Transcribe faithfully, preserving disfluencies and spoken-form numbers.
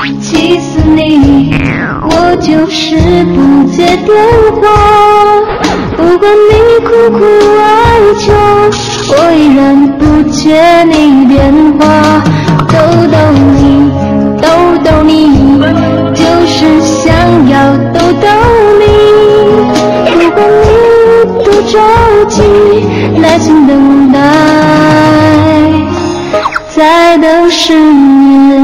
气死你，我就是不接电话，不管你苦苦哀求，我依然不接你电话。逗逗你，逗逗你，就是想要逗逗你，不管你多着急，耐心等待，再等十年。